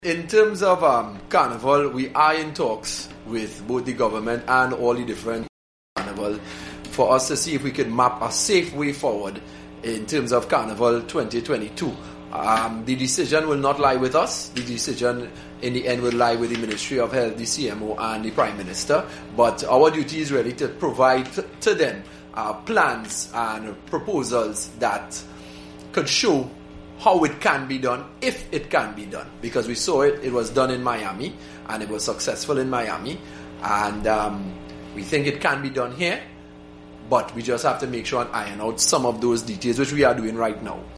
In terms of Carnival, we are in talks with both the government and all the different Carnival for us to see if we can map a safe way forward in terms of Carnival 2022. The decision will not lie with us. The decision in the end will lie with the Ministry of Health, the CMO and the Prime Minister. But our duty is really to provide to them plans and proposals that could show how it can be done, if it can be done. Because we saw it was done in Miami, and it was successful in Miami. And we think it can be done here, but we just have to make sure and iron out some of those details, which we are doing right now.